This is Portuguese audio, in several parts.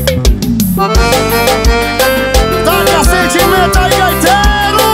Taca sentimento aí, gaiteiro.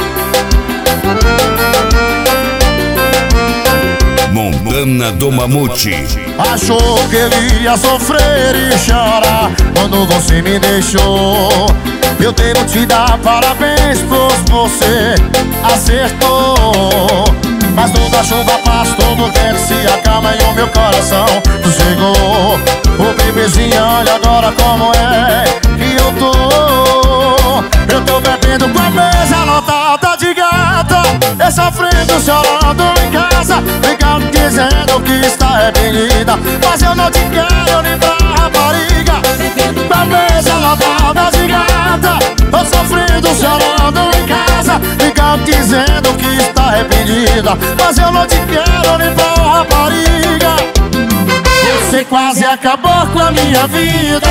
Montana do Mamute. Achou que ele ia sofrer e chorar quando você me deixou. Eu devo te dar parabéns, pois você acertou. Mas toda chuva passa, todo vento se acalma e o meu coração sossegou. Ô bebezinha, olha agora como é que eu tô. Eu tô bebendo com a mesa lotada de gata, e sofrendo, chorando em casa, brigando, dizendo que está arrependida. Mas eu não te quero nem pra rapariga. Com a mesa lotada de gata, tô sofrendo, chorando em casa, brigando, dizendo que está arrependida. Mas eu não te quero nem pra rapariga. Você quase acabou com a minha vida.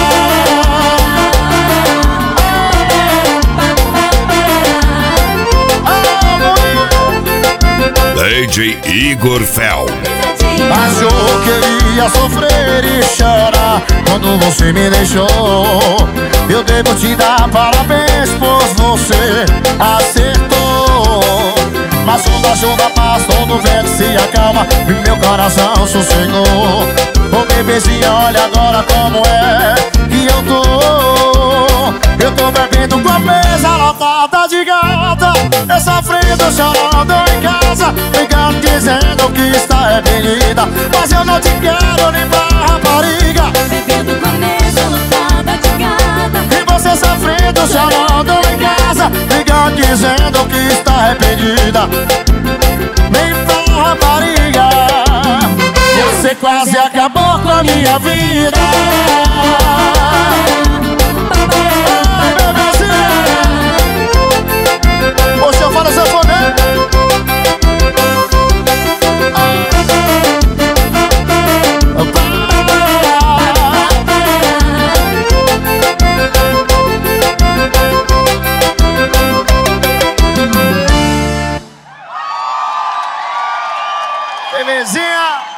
DJ Igor Fel. Achou que ele ia sofrer e chorar quando você me deixou. Eu devo te dar parabéns, pois você acertou. Mas toda chuva passa, todo vento se acalma e meu coração sossegou. Ô bebezinha, olha agora como é que eu tô. Eu tô bebendo com a mesa lotada de gata, eu sofrendo, chorando em casa, brigando, dizendo que está arrependida. Mas eu não te quero nem pra rapariga. Bebendo com a mesa lotada de gata, E você sofrendo, chorando em casa, brigando, dizendo que está arrependida. Nem pra rapariga. Você quase acabou com a minha vida. Hoje eu falo sanfoneiro. Belezinha.